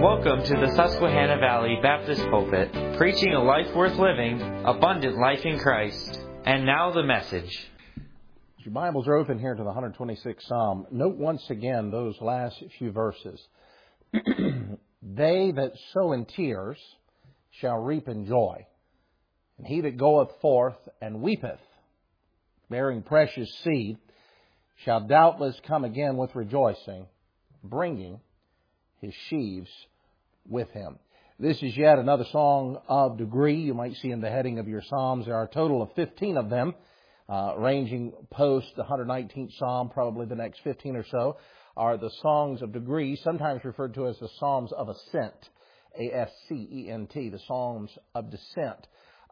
Welcome to the Susquehanna Valley Baptist Pulpit, preaching a life worth living, abundant life in Christ. And now the message. Your Bibles are open here to the 126th Psalm. Note once again those last few verses. They that sow in tears shall reap in joy, and he that goeth forth and weepeth, bearing precious seed, shall doubtless come again with rejoicing, bringing his sheaves with him. This is yet another song of degree. You might see in the heading of your Psalms there are a total of 15 of them, ranging post the 119th Psalm, probably the next 15 or so, are the songs of degree, sometimes referred to as the Psalms of Ascent, A-S-C-E-N-T, the Psalms of Descent,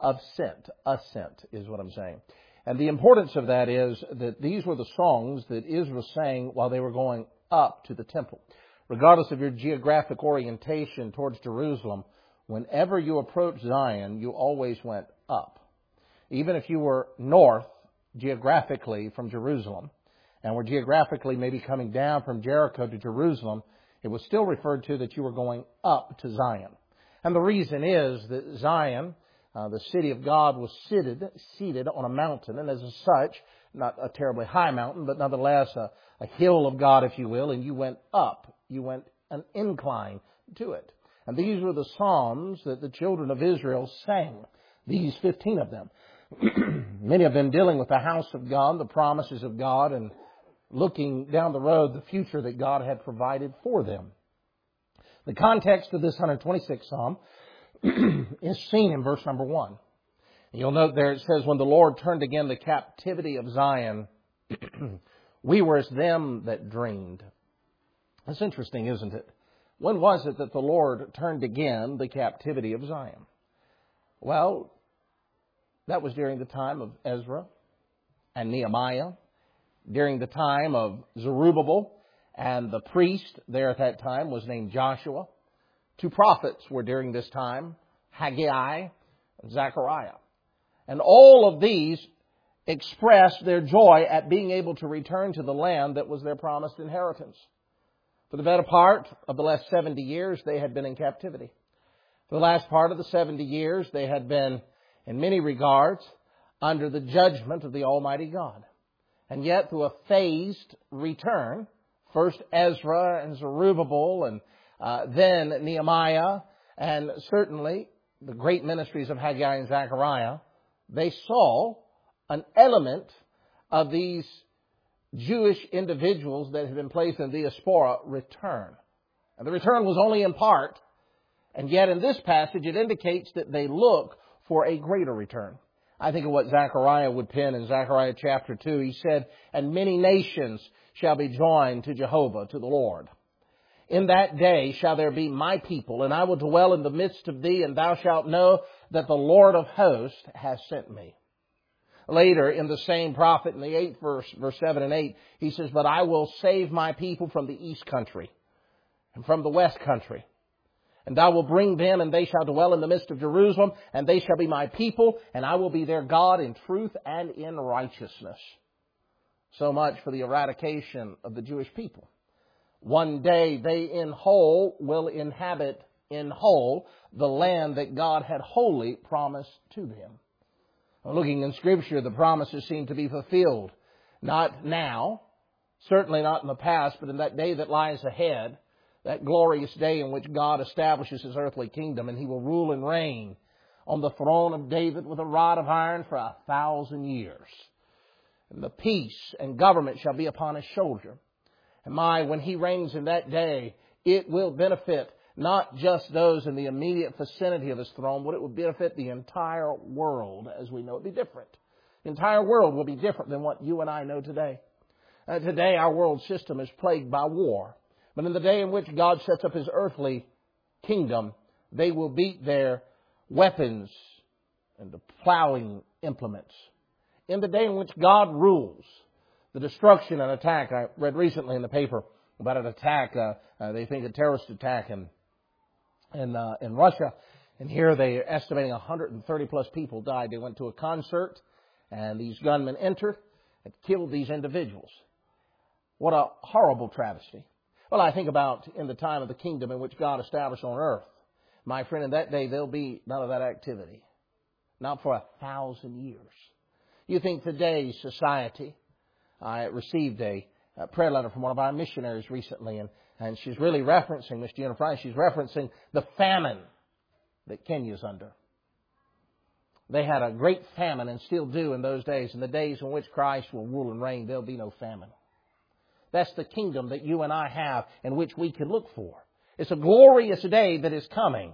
ascent is what I'm saying. And the importance of that is that these were the songs that Israel sang while they were going up to the temple. Regardless of your geographic orientation towards Jerusalem, whenever you approached Zion, you always went up. Even if you were north geographically from Jerusalem, and were geographically maybe coming down from Jericho to Jerusalem, it was still referred to that you were going up to Zion. And the reason is that Zion, the city of God, was seated on a mountain, and as such, not a terribly high mountain, but nonetheless a hill of God, if you will, and you went up. You went an incline to it. And these were the psalms that the children of Israel sang, these 15 of them. Many of them dealing with the house of God, the promises of God, and looking down the road, the future that God had provided for them. The context of this 126th Psalm is seen in verse number 1. You'll note there it says, when the Lord turned again the captivity of Zion, we were as them that dreamed. That's interesting, isn't it? When was it that the Lord turned again the captivity of Zion? Well, that was during the time of Ezra and Nehemiah, during the time of Zerubbabel, and the priest there at that time was named Joshua. Two prophets were during this time, Haggai and Zechariah. And all of these expressed their joy at being able to return to the land that was their promised inheritance. For the better part of the last 70 years, they had been in captivity. For the last part of the 70 years, they had been, in many regards, under the judgment of the Almighty God. And yet, through a phased return, first Ezra and Zerubbabel, and then Nehemiah, and certainly the great ministries of Haggai and Zechariah, they saw an element of these Jewish individuals that had been placed in diaspora return. And the return was only in part, and yet in this passage it indicates that they look for a greater return. I think of what Zechariah would pen in Zechariah chapter 2. He said, and many nations shall be joined to Jehovah, to the Lord. In that day shall there be my people, and I will dwell in the midst of thee, and thou shalt know that the Lord of hosts has sent me. Later, in the same prophet, in the 8th verse, verse 7 and 8, he says, but I will save my people from the east country and from the west country. And I will bring them, and they shall dwell in the midst of Jerusalem, and they shall be my people, and I will be their God in truth and in righteousness. So much for the eradication of the Jewish people. One day they in whole will inhabit in whole the land that God had wholly promised to them. Looking in Scripture, the promises seem to be fulfilled. Not now, certainly not in the past, but in that day that lies ahead, that glorious day in which God establishes His earthly kingdom, and He will rule and reign on the throne of David with a rod of iron for 1,000 years. And the peace and government shall be upon His shoulder. And when He reigns in that day, it will benefit not just those in the immediate vicinity of His throne, but it will benefit the entire world as we know it be different. The entire world will be different than what you and I know today. Today our world system is plagued by war. But in the day in which God sets up His earthly kingdom, they will beat their weapons and the plowing implements. In the day in which God rules, the destruction and attack, I read recently in the paper about an attack, they think a terrorist attack in Russia. And here they are estimating 130 plus people died. They went to a concert and these gunmen entered and killed these individuals. What a horrible travesty. Well, I think about in the time of the kingdom in which God established on earth. My friend, in that day there'll be none of that activity. Not for 1,000 years. You think today's society, I received a prayer letter from one of our missionaries recently, and she's really referencing, Miss Gina Price, she's referencing the famine that Kenya's under. They had a great famine and still do in those days. In the days in which Christ will rule and reign, there'll be no famine. That's the kingdom that you and I have in which we can look for. It's a glorious day that is coming.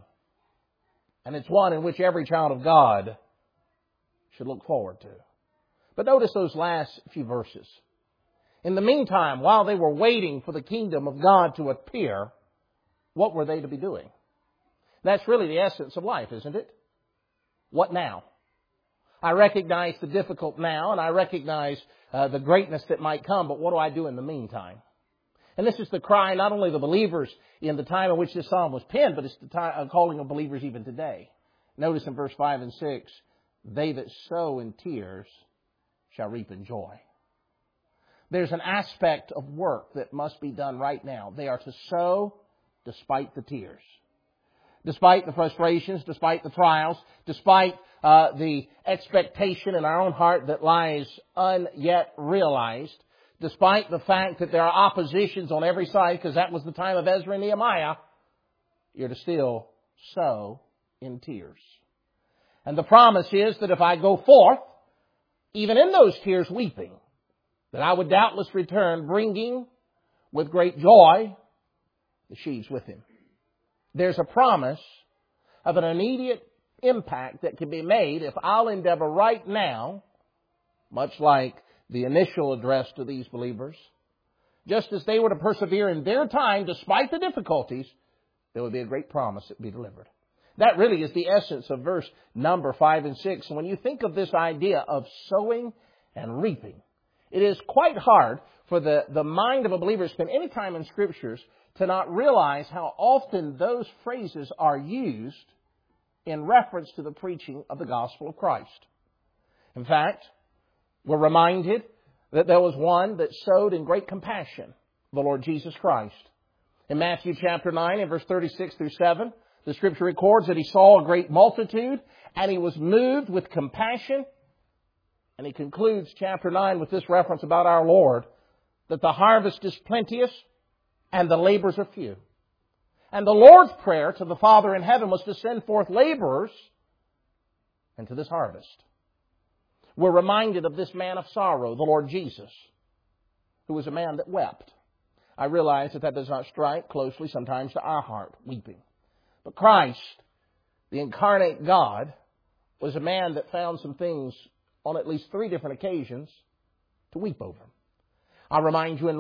And it's one in which every child of God should look forward to. But notice those last few verses. In the meantime, while they were waiting for the kingdom of God to appear, what were they to be doing? That's really the essence of life, isn't it? What now? I recognize the difficult now, and I recognize the greatness that might come, but what do I do in the meantime? And this is the cry not only of the believers in the time in which this psalm was penned, but it's the calling of believers even today. Notice in verse 5 and 6, they that sow in tears shall reap in joy. There's an aspect of work that must be done right now. They are to sow despite the tears. Despite the frustrations, despite the trials, despite the expectation in our own heart that lies unyet realized, despite the fact that there are oppositions on every side, because that was the time of Ezra and Nehemiah, you're to still sow in tears. And the promise is that if I go forth, even in those tears weeping, that I would doubtless return bringing with great joy the sheaves with him. There's a promise of an immediate impact that can be made if I'll endeavor right now, much like the initial address to these believers, just as they were to persevere in their time despite the difficulties, there would be a great promise that would be delivered. That really is the essence of verse number 5 and 6. And when you think of this idea of sowing and reaping, it is quite hard for the mind of a believer to spend any time in Scriptures to not realize how often those phrases are used in reference to the preaching of the gospel of Christ. In fact, we're reminded that there was one that sowed in great compassion, the Lord Jesus Christ. In Matthew chapter 9 and verse 36 through 7, the Scripture records that he saw a great multitude and he was moved with compassion. And he concludes chapter 9 with this reference about our Lord, that the harvest is plenteous and the labors are few. And the Lord's prayer to the Father in heaven was to send forth laborers into this harvest. We're reminded of this man of sorrow, the Lord Jesus, who was a man that wept. I realize that does not strike closely sometimes to our heart, weeping. But Christ, the incarnate God, was a man that found some things on at least 3 different occasions to weep over. I'll remind you in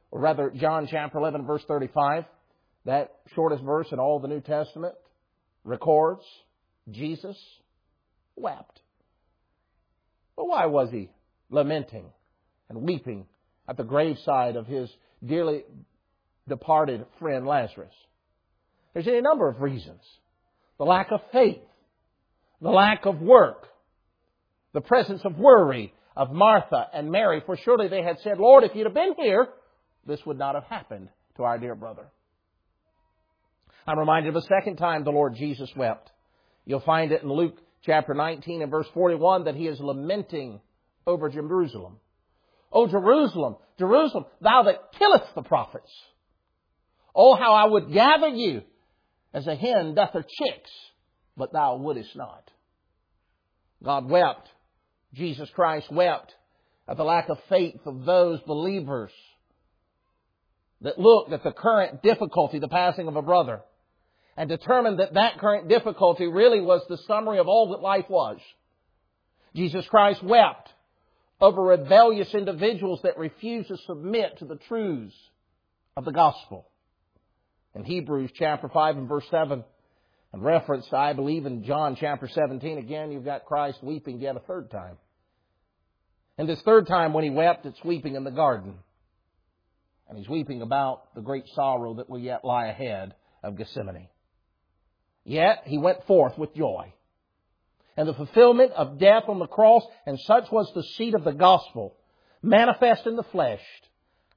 John chapter 11, verse 35, that shortest verse in all the New Testament records Jesus wept. But why was he lamenting and weeping at the graveside of his dearly departed friend Lazarus? There's any number of reasons. The lack of faith, the lack of work, the presence of worry of Martha and Mary, for surely they had said, Lord, if you'd have been here, this would not have happened to our dear brother. I'm reminded of a second time the Lord Jesus wept. You'll find it in Luke chapter 19 and verse 41 that he is lamenting over Jerusalem. O Jerusalem, Jerusalem, thou that killest the prophets. Oh, how I would gather you as a hen doth her chicks, but thou wouldest not. God wept. Jesus Christ wept at the lack of faith of those believers that looked at the current difficulty, the passing of a brother, and determined that that current difficulty really was the summary of all that life was. Jesus Christ wept over rebellious individuals that refused to submit to the truths of the gospel. In Hebrews chapter 5 and verse 7, and referenced, I believe, in John chapter 17, again, you've got Christ weeping yet a third time. And this third time when he wept, it's weeping in the garden. And he's weeping about the great sorrow that will yet lie ahead of Gethsemane. Yet he went forth with joy. And the fulfillment of death on the cross, and such was the seed of the gospel, manifest in the flesh,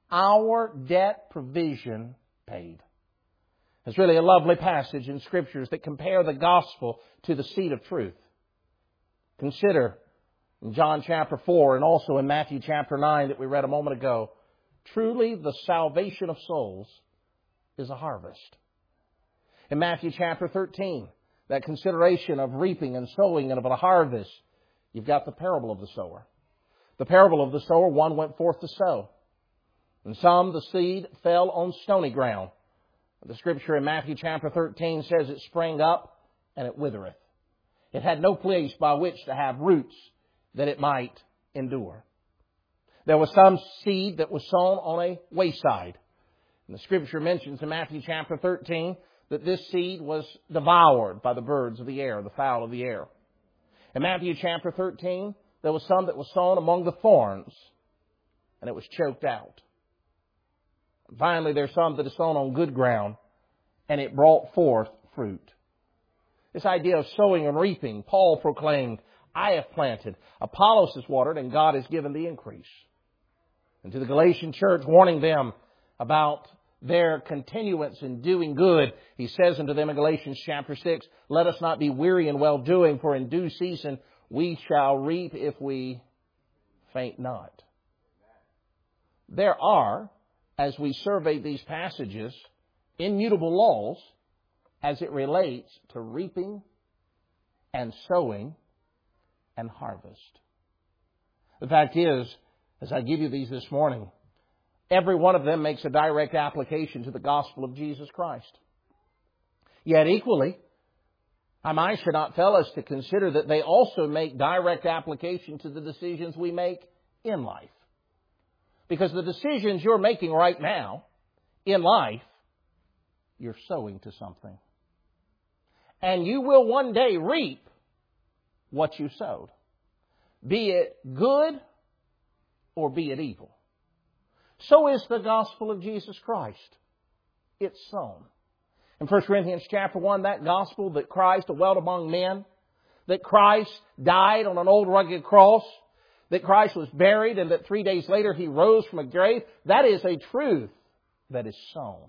our debt provision paid. It's really a lovely passage in Scriptures that compare the gospel to the seed of truth. Consider in John chapter 4 and also in Matthew chapter 9 that we read a moment ago, truly the salvation of souls is a harvest. In Matthew chapter 13, that consideration of reaping and sowing and of a harvest, you've got the parable of the sower. The parable of the sower, one went forth to sow. And some, the seed fell on stony ground. The Scripture in Matthew chapter 13 says it sprang up and it withereth. It had no place by which to have roots that it might endure. There was some seed that was sown on a wayside. And the Scripture mentions in Matthew chapter 13 that this seed was devoured by the birds of the air, the fowl of the air. In Matthew chapter 13, there was some that was sown among the thorns, and it was choked out. And finally, there's some that is sown on good ground, and it brought forth fruit. This idea of sowing and reaping, Paul proclaimed, I have planted, Apollos has watered, and God has given the increase. And to the Galatian church, warning them about their continuance in doing good, he says unto them in Galatians chapter 6, let us not be weary in well-doing, for in due season we shall reap if we faint not. There are, as we survey these passages, immutable laws as it relates to reaping and sowing and harvest. The fact is, as I give you these this morning, every one of them makes a direct application to the gospel of Jesus Christ. Yet equally, I should not fail us to consider that they also make direct application to the decisions we make in life. Because the decisions you're making right now in life, you're sowing to something. And you will one day reap what you sowed. Be it good or be it evil. So is the gospel of Jesus Christ. It's sown. In 1 Corinthians chapter 1, that gospel that Christ dwelt among men, that Christ died on an old rugged cross, that Christ was buried and that 3 days later He rose from a grave, that is a truth that is sown.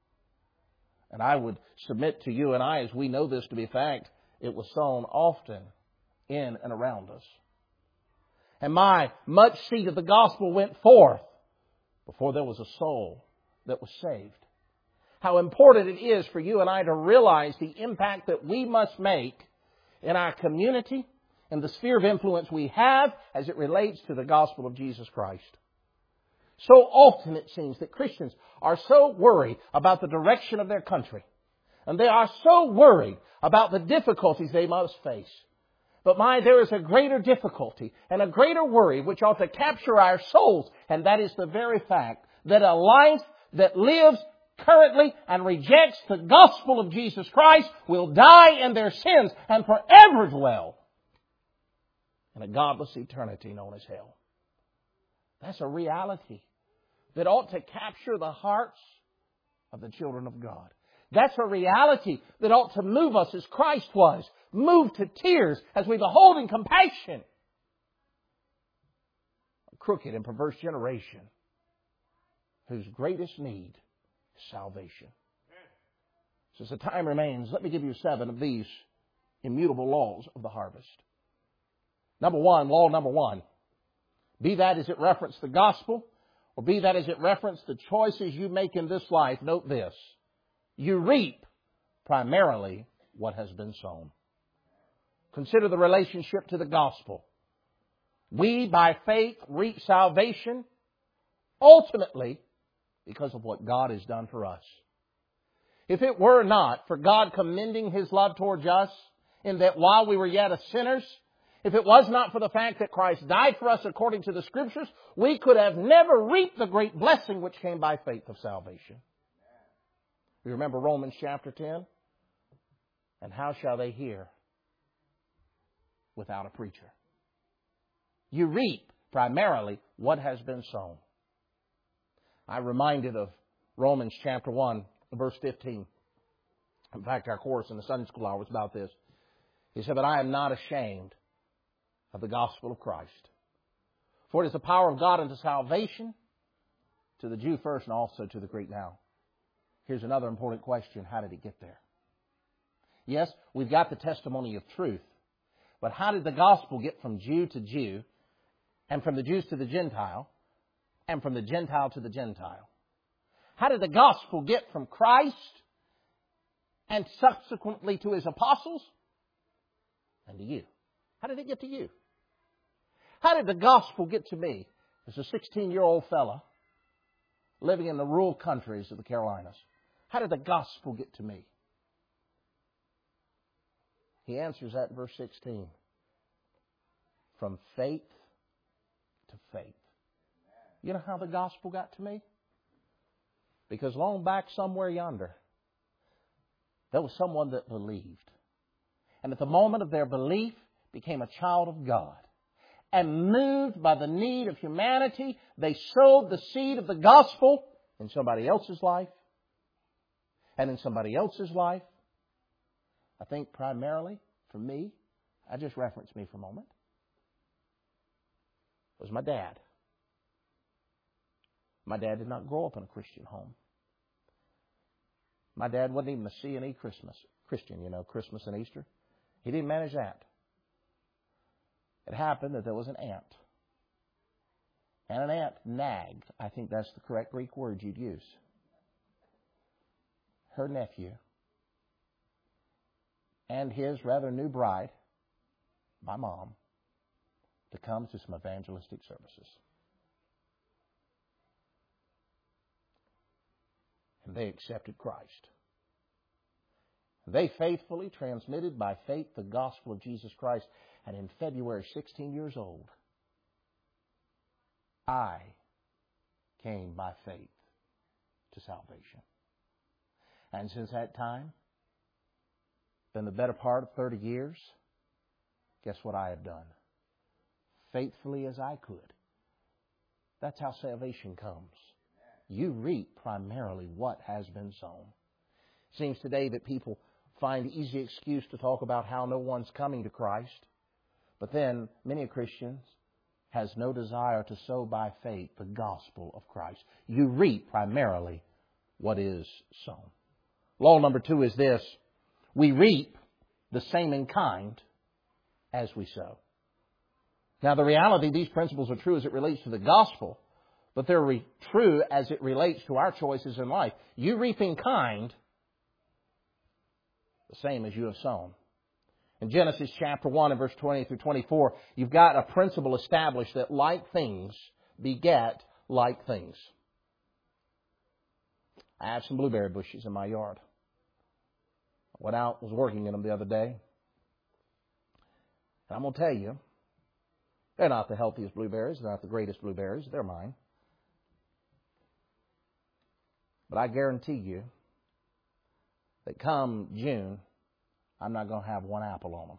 And I would submit to you and I, as we know this to be fact, it was sown often in and around us. And much seed of the gospel went forth before there was a soul that was saved. How important it is for you and I to realize the impact that we must make in our community and the sphere of influence we have as it relates to the gospel of Jesus Christ. So often it seems that Christians are so worried about the direction of their country, and they are so worried about the difficulties they must face. But there is a greater difficulty and a greater worry which ought to capture our souls, and that is the very fact that a life that lives currently and rejects the gospel of Jesus Christ will die in their sins and forever dwell in a godless eternity known as hell. That's a reality that ought to capture the hearts of the children of God. That's a reality that ought to move us as Christ was, moved to tears as we behold in compassion a crooked and perverse generation whose greatest need is salvation. So as the time remains, let me give you 7 of these immutable laws of the harvest. Law number one, be that as it references the gospel, or be that as it references the choices you make in this life, note this: you reap primarily what has been sown. Consider the relationship to the gospel. We, by faith, reap salvation ultimately because of what God has done for us. If it were not for God commending His love towards us, in that while we were yet sinners, if it was not for the fact that Christ died for us according to the Scriptures, we could have never reaped the great blessing which came by faith of salvation. You remember Romans chapter 10? And how shall they hear without a preacher? You reap primarily what has been sown. I'm reminded of Romans chapter 1, verse 15. In fact, our course in the Sunday school hour was about this. He said, "But I am not ashamed of the gospel of Christ. For it is the power of God unto salvation to the Jew first and also to the Greek now. Here's another important question. How did it get there? Yes, we've got the testimony of truth. But how did the gospel get from Jew to Jew, and from the Jews to the Gentile, and from the Gentile to the Gentile? How did the gospel get from Christ and subsequently to His apostles and to you? How did it get to you? How did the gospel get to me as a 16-year-old fella living in the rural countries of the Carolinas? How did the gospel get to me? He answers that in verse 16. From faith to faith. You know how the gospel got to me? Because long back somewhere yonder, there was someone that believed. And at the moment of their belief, became a child of God. And moved by the need of humanity, they sowed the seed of the gospel in somebody else's life. And in somebody else's life. I think primarily, for me, I just reference me for a moment, was my dad. My dad did not grow up in a Christian home. My dad wasn't even a C&E Christian, Christmas and Easter. He didn't manage that. It happened that there was an aunt. And an aunt nagged. I think that's the correct Greek word you'd use. Her nephew and his rather new bride, my mom, to come to some evangelistic services. And they accepted Christ. They faithfully transmitted by faith the gospel of Jesus Christ. And in February, 16 years old, I came by faith to salvation. And since that time, been the better part of 30 years, guess what I have done? Faithfully as I could. That's how salvation comes. You reap primarily what has been sown. It seems today that people find easy excuse to talk about how no one's coming to Christ. But then many Christians has no desire to sow by faith the gospel of Christ. You reap primarily what is sown. Law number 2 is this. We reap the same in kind as we sow. Now the reality, these principles are true as it relates to the gospel, but they're true as it relates to our choices in life. You reap in kind the same as you have sown. In Genesis chapter 1 and verse 20 through 24, you've got a principle established that like things beget like things. I have some blueberry bushes in my yard. I went out, was working in them the other day. And I'm going to tell you, they're not the healthiest blueberries. They're not the greatest blueberries. They're mine. But I guarantee you that come June, I'm not going to have one apple on them.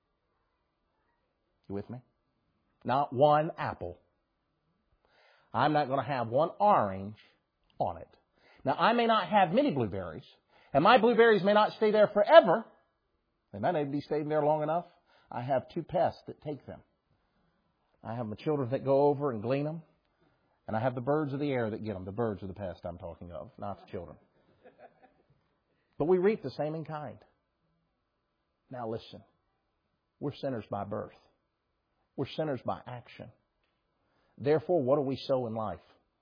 You with me? Not one apple. I'm not going to have one orange on it. Now, I may not have many blueberries, and my blueberries may not stay there forever. They might not be staying there long enough. I have 2 pests that take them. I have my children that go over and glean them, and I have the birds of the air that get them. The birds are the pest I'm talking of, not the children. But we reap the same in kind. Now listen, we're sinners by birth. We're sinners by action. Therefore, what do we sow in life?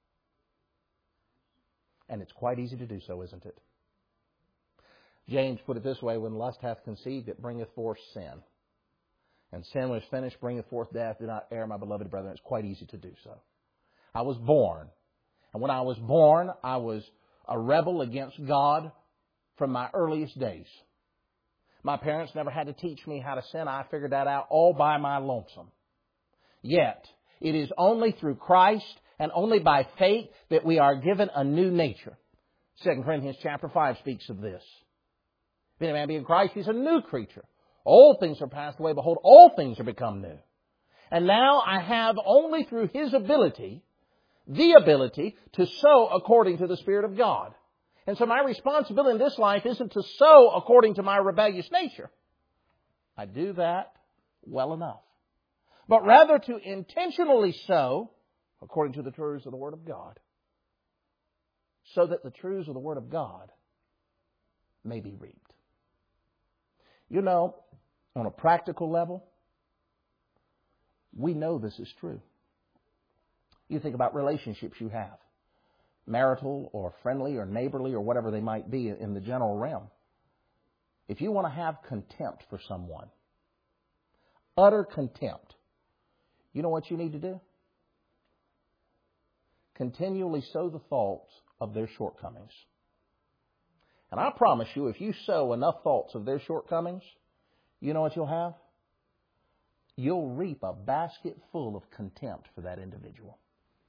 And it's quite easy to do so, isn't it? James put it this way, when lust hath conceived, it bringeth forth sin. And sin, when it's finished, bringeth forth death. Do not err, my beloved brethren. It's quite easy to do so. I was born. And when I was born, I was a rebel against God from my earliest days. My parents never had to teach me how to sin. I figured that out all by my lonesome. Yet, it is only through Christ and only by faith that we are given a new nature. 2 Corinthians chapter 5 speaks of this. If any man be in Christ, he's a new creature. Old things are passed away. Behold, all things are become new. And now I have only through His ability, the ability to sow according to the Spirit of God. And so my responsibility in this life isn't to sow according to my rebellious nature. I do that well enough. But rather to intentionally sow according to the truths of the Word of God. so that the truths of the Word of God may be reaped. You know, on a practical level, we know this is true. You think about relationships you have, marital or friendly or neighborly or whatever they might be in the general realm. If you want to have contempt for someone, utter contempt, you know what you need to do? Continually sow the thoughts of their shortcomings. And I promise you, if you sow enough thoughts of their shortcomings, you know what you'll have? You'll reap a basket full of contempt for that individual.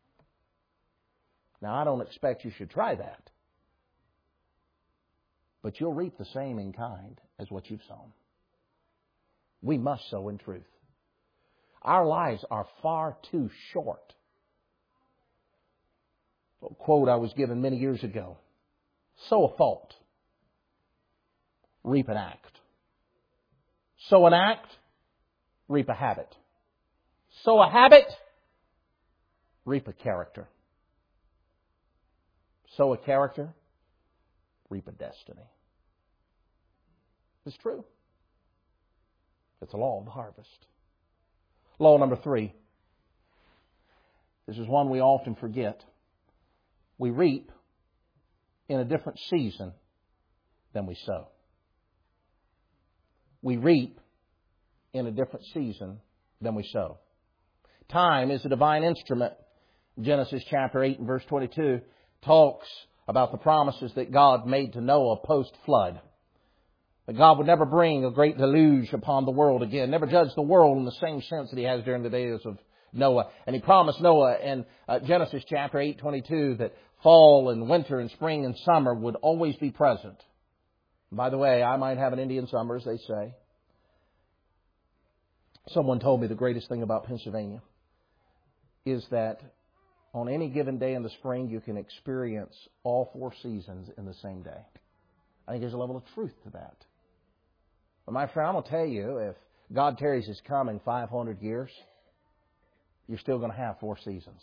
Now, I don't expect you should try that. But you'll reap the same in kind as what you've sown. We must sow in truth. Our lives are far too short. A quote I was given many years ago. Sow a thought. Reap an act. Sow an act. Reap a habit. Sow a habit. Reap a character. Sow a character. Reap a destiny. It's true. It's a law of the harvest. Law number 3. This is one we often forget. We reap in a different season than we sow. We reap in a different season than we sow. Time is a divine instrument. Genesis chapter 8 and verse 22 talks about the promises that God made to Noah post-flood. That God would never bring a great deluge upon the world again, never judge the world in the same sense that He has during the days of Noah. And He promised Noah in Genesis chapter 8:22 that fall and winter and spring and summer would always be present. By the way, I might have an Indian summer, as they say. Someone told me the greatest thing about Pennsylvania is that on any given day in the spring, you can experience all 4 seasons in the same day. I think there's a level of truth to that. But my friend, I'm going to tell you, if God tarries His coming 500 years, you're still going to have 4 seasons.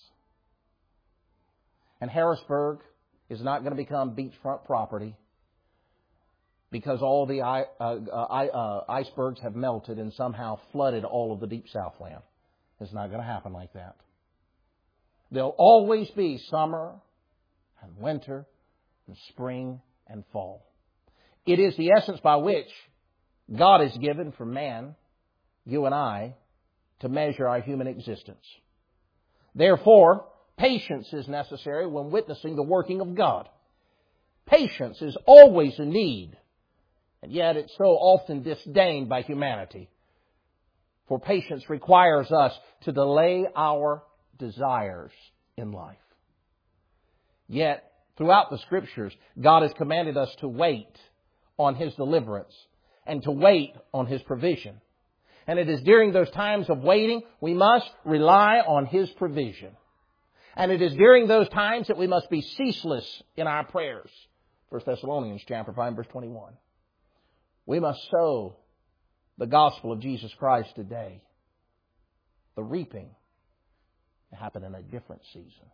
And Harrisburg is not going to become beachfront property because all the icebergs have melted and somehow flooded all of the deep Southland. It's not going to happen like that. There'll always be summer and winter and spring and fall. It is the essence by which God has given for man, you and I, to measure our human existence. Therefore, patience is necessary when witnessing the working of God. Patience is always a need, and yet it's so often disdained by humanity. For patience requires us to delay our desires in life. Yet, throughout the Scriptures, God has commanded us to wait on His deliverance and to wait on His provision. And it is during those times of waiting we must rely on His provision. And it is during those times that we must be ceaseless in our prayers. 1 Thessalonians chapter 5, verse 21. We must sow the gospel of Jesus Christ today. The reaping will happen in a different season.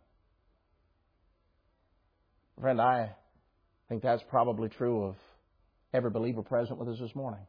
Friend, I think that's probably true of every believer present with us this morning.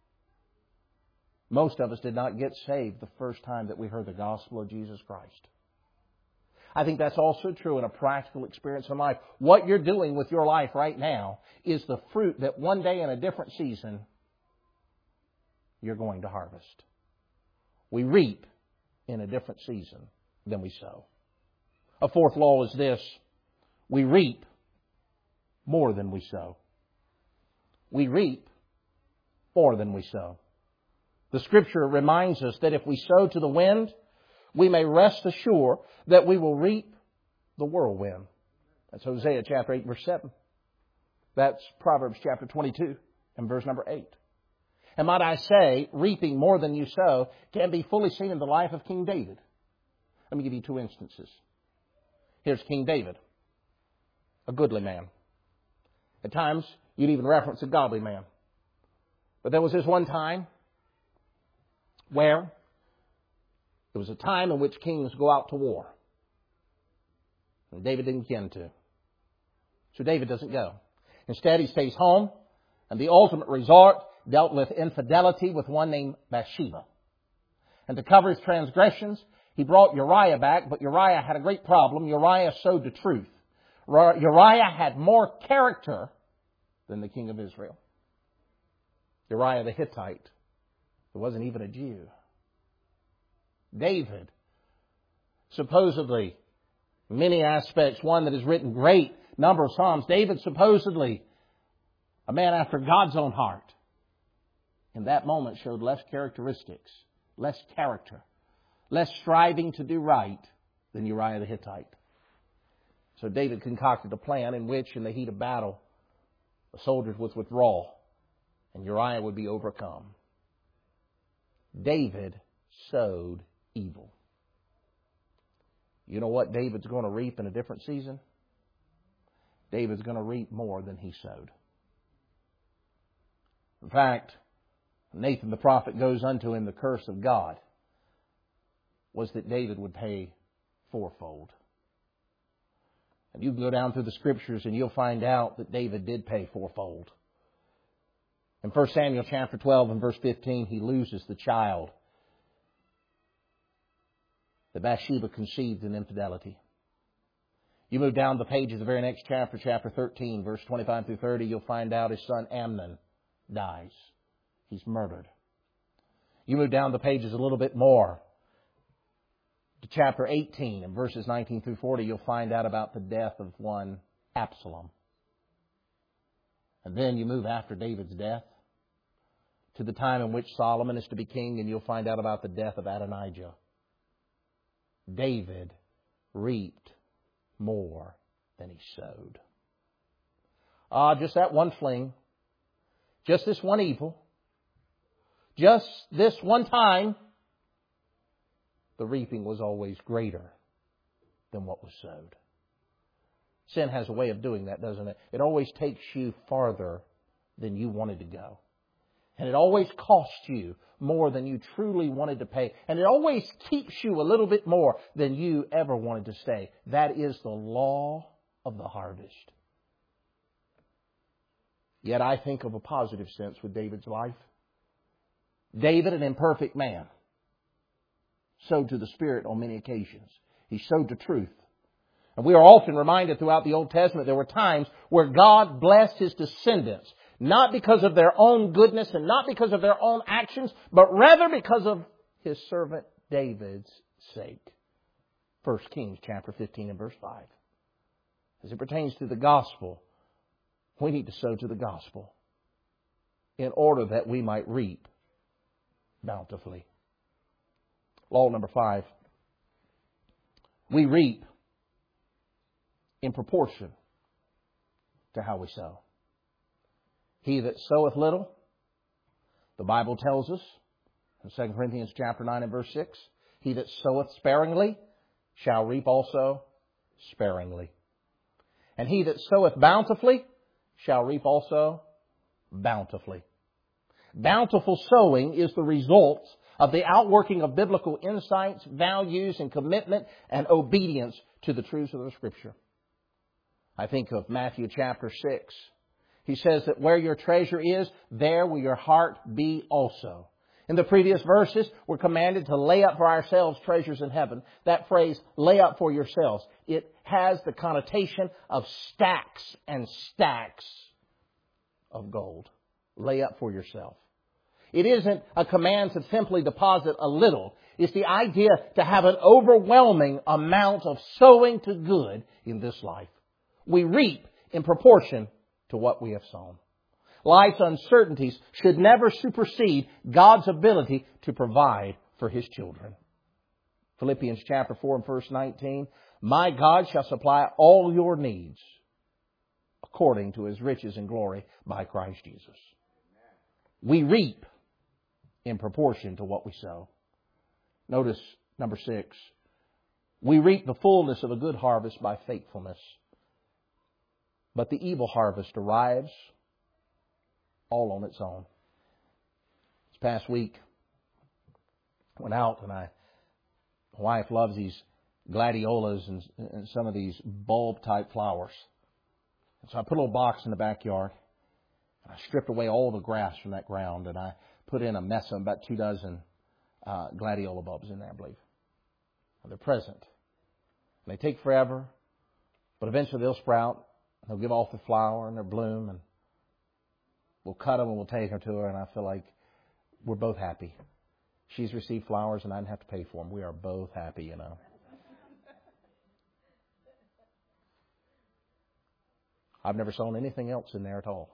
Most of us did not get saved the first time that we heard the gospel of Jesus Christ. I think that's also true in a practical experience in life. What you're doing with your life right now is the fruit that one day in a different season you're going to harvest. We reap in a different season than we sow. A fourth law is this: we reap more than we sow. We reap more than we sow. The Scripture reminds us that if we sow to the wind, we may rest assured that we will reap the whirlwind. That's Hosea chapter 8, verse 7. That's Proverbs chapter 22 and verse number 8. And might I say, reaping more than you sow can be fully seen in the life of King David. Let me give you 2 instances. Here's King David, a goodly man. At times, you'd even reference a godly man. But there was this one time where there was a time in which kings go out to war. And David didn't intend to. So David doesn't go. Instead, he stays home, and the ultimate resort dealt with infidelity with one named Bathsheba. And to cover his transgressions, he brought Uriah back, but Uriah had a great problem. Uriah sowed the truth. Uriah had more character than the king of Israel. Uriah the Hittite, who wasn't even a Jew. David, supposedly, many aspects, one that has written great number of Psalms. David, supposedly, a man after God's own heart, in that moment showed less characteristics, less character, less striving to do right than Uriah the Hittite. So David concocted a plan in which, in the heat of battle, the soldiers would withdraw and Uriah would be overcome. David sowed evil. You know what David's going to reap in a different season? David's going to reap more than he sowed. In fact, Nathan the prophet goes unto him, the curse of God was that David would pay fourfold. And you can go down through the Scriptures and you'll find out that David did pay fourfold. In 1 Samuel chapter 12 and verse 15, he loses the child that Bathsheba conceived in infidelity. You move down the page of the very next chapter, chapter 13, verse 25 through 30, you'll find out his son Amnon dies. He's murdered. You move down the pages a little bit more to chapter 18 and verses 19 through 40, you'll find out about the death of one Absalom. And then you move after David's death to the time in which Solomon is to be king, and you'll find out about the death of Adonijah. David reaped more than he sowed. Just that one fling, just this one evil, just this one time, the reaping was always greater than what was sowed. Sin has a way of doing that, doesn't it? It always takes you farther than you wanted to go. And it always costs you more than you truly wanted to pay. And it always keeps you a little bit more than you ever wanted to stay. That is the law of the harvest. Yet I think of a positive sense with David's life. David, an imperfect man, sowed to the Spirit on many occasions. He sowed to truth. And we are often reminded throughout the Old Testament there were times where God blessed His descendants, not because of their own goodness and not because of their own actions, but rather because of His servant David's sake. 1 Kings chapter 15 and verse 5. As it pertains to the gospel, we need to sow to the gospel in order that we might reap bountifully. Law number 5. We reap in proportion to how we sow. He that soweth little, the Bible tells us in 2 Corinthians chapter 9 and verse 6, he that soweth sparingly shall reap also sparingly. And he that soweth bountifully shall reap also bountifully. Bountiful sowing is the result of the outworking of biblical insights, values, and commitment and obedience to the truths of the Scripture. I think of Matthew chapter 6. He says that where your treasure is, there will your heart be also. In the previous verses, we're commanded to lay up for ourselves treasures in heaven. That phrase, lay up for yourselves, it has the connotation of stacks and stacks of gold. Lay up for yourself. It isn't a command to simply deposit a little. It's the idea to have an overwhelming amount of sowing to good in this life. We reap in proportion to what we have sown. Life's uncertainties should never supersede God's ability to provide for His children. Philippians chapter 4 and verse 19, my God shall supply all your needs according to His riches and glory by Christ Jesus. We reap in proportion to what we sow. Notice number 6. We reap the fullness of a good harvest by faithfulness. But the evil harvest arrives all on its own. This past week, I went out and my wife loves these gladiolas and some of these bulb type flowers. So I put a little box in the backyard. And I stripped away all the grass from that ground. And I put in a mess of about 2 dozen gladiola bulbs in there, I believe. And they're present. And they take forever. But eventually they'll sprout. They'll give off the flower and their bloom. And we'll cut them and we'll take her to her. And I feel like we're both happy. She's received flowers and I didn't have to pay for them. We are both happy, you know. I've never sown anything else in there at all.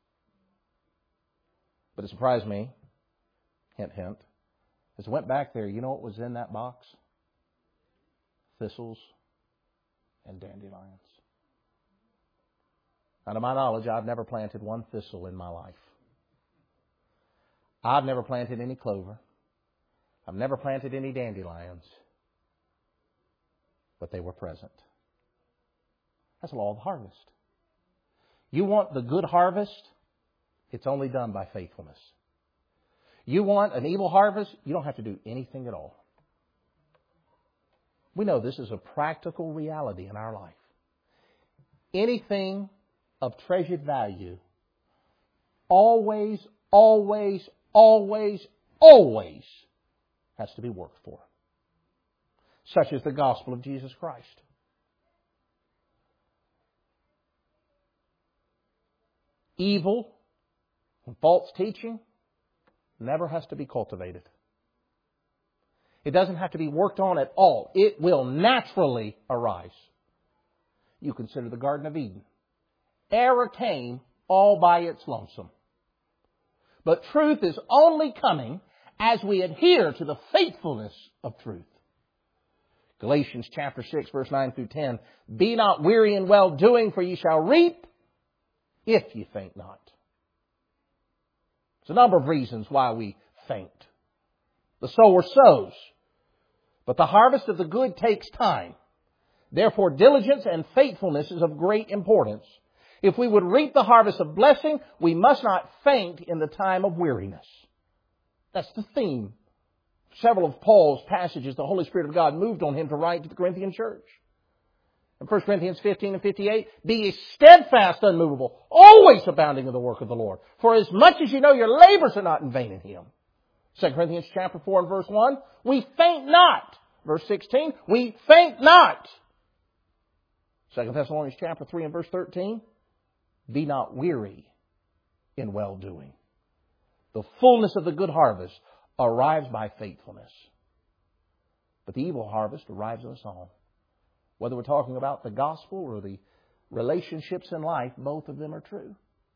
But it surprised me, hint, hint, as I went back there, you know what was in that box? Thistles and dandelions. Now, to my knowledge, I've never planted one thistle in my life. I've never planted any clover. I've never planted any dandelions. But they were present. That's the law of the harvest. You want the good harvest? It's only done by faithfulness. You want an evil harvest? You don't have to do anything at all. We know this is a practical reality in our life. Anything of treasured value always, always, always, always has to be worked for. Such is the gospel of Jesus Christ. Evil and false teaching never has to be cultivated. It doesn't have to be worked on at all. It will naturally arise. You consider the Garden of Eden. Error came all by its lonesome. But truth is only coming as we adhere to the faithfulness of truth. Galatians chapter 6, verse 9 through 10. Be not weary in well-doing, for ye shall reap if ye faint not. There's a number of reasons why we faint. The sower sows, but the harvest of the good takes time. Therefore, diligence and faithfulness is of great importance. If we would reap the harvest of blessing, we must not faint in the time of weariness. That's the theme. Several of Paul's passages, the Holy Spirit of God moved on him to write to the Corinthian church. In 1 Corinthians 15 and 58, be ye steadfast, unmovable, always abounding in the work of the Lord. For as much as you know your labors are not in vain in Him. 2 Corinthians chapter 4 and verse 1, we faint not. Verse 16, we faint not. 2 Thessalonians chapter 3 and verse 13, be not weary in well-doing. The fullness of the good harvest arrives by faithfulness. But the evil harvest arrives in us all. Whether we're talking about the gospel or the relationships in life, both of them are true.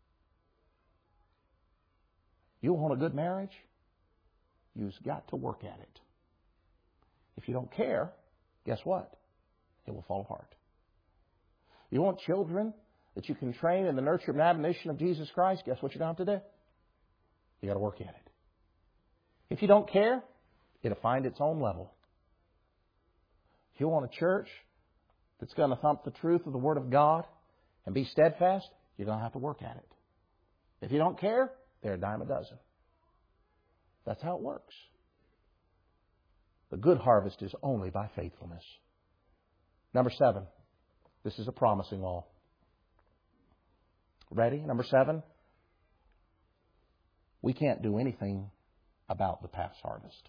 You want a good marriage? You've got to work at it. If you don't care, guess what? It will fall apart. You want children that you can train in the nurture and admonition of Jesus Christ? Guess what you're going to have to do? You got to work at it. If you don't care, it'll find its own level. If you want a church that's going to thump the truth of the Word of God and be steadfast, you're going to have to work at it. If you don't care, they're a dime a dozen. That's how it works. The good harvest is only by faithfulness. Number 7. This is a promising law. Ready? Number 7. We can't do anything about the past harvest.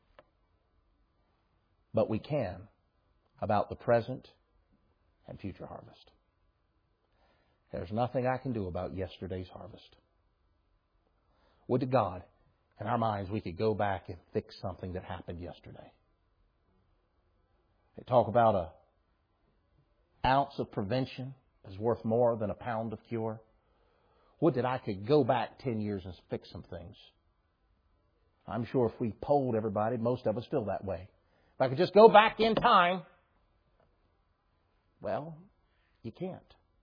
But we can about the present and future harvest. There's nothing I can do about yesterday's harvest. Would to God, in our minds, we could go back and fix something that happened yesterday. They talk about an ounce of prevention is worth more than a pound of cure. Would that I could go back 10 years and fix some things. I'm sure if we polled everybody, most of us feel that way. If I could just go back in time, well, you can't.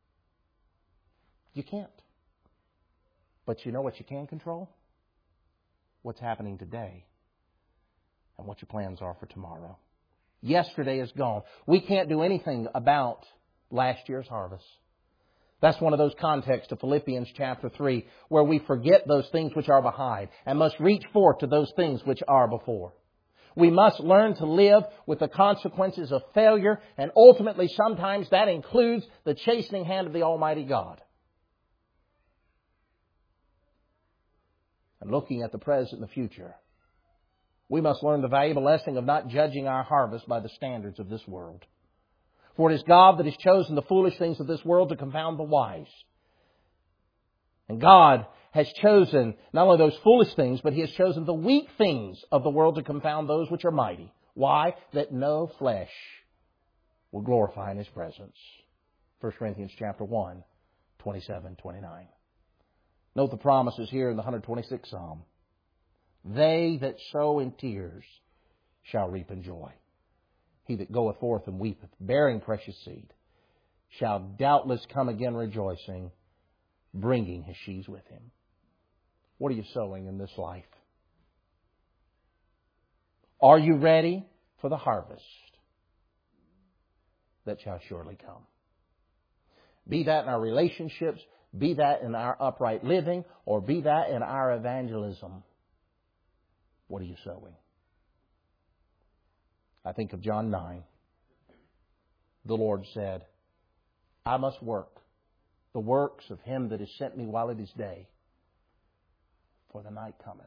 You can't. But you know what you can control? What's happening today and what your plans are for tomorrow. Yesterday is gone. We can't do anything about last year's harvest. That's one of those contexts of Philippians chapter 3 where we forget those things which are behind and must reach forth to those things which are before. We must learn to live with the consequences of failure, and ultimately sometimes that includes the chastening hand of the Almighty God. And looking at the present and the future, we must learn the valuable lesson of not judging our harvest by the standards of this world. For it is God that has chosen the foolish things of this world to confound the wise. And God has chosen not only those foolish things, but He has chosen the weak things of the world to confound those which are mighty. Why? That no flesh will glorify in His presence. 1 Corinthians chapter 1, 27, 29. Note the promises here in the 126th Psalm. They that sow in tears shall reap in joy. He that goeth forth and weepeth, bearing precious seed, shall doubtless come again rejoicing, bringing his sheaves with him. What are you sowing in this life? Are you ready for the harvest that shall surely come? Be that in our relationships, be that in our upright living, or be that in our evangelism. What are you sowing? I think of John 9. The Lord said, I must work the works of Him that has sent me while it is day, for the night cometh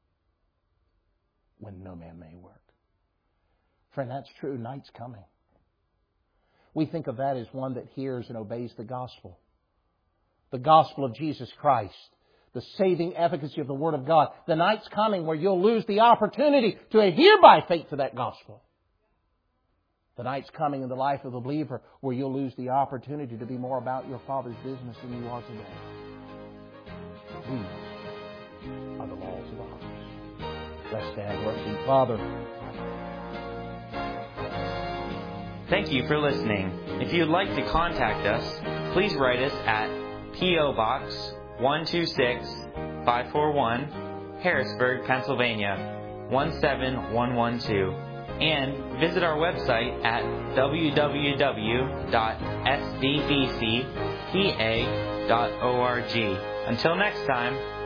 when no man may work. Friend, that's true. Night's coming. We think of that as one that hears and obeys the gospel. The gospel of Jesus Christ. The saving efficacy of the Word of God. The night's coming where you'll lose the opportunity to adhere by faith to that gospel. The night's coming in the life of the believer where you'll lose the opportunity to be more about your Father's business than you are today. These are the laws of the harvest. Let's stand to our feet. Father. Thank you for listening. If you'd like to contact us, please write us at P.O. Box 126-541, Harrisburg, Pennsylvania 17112. And visit our website at www.sdbcpa.org. Until next time,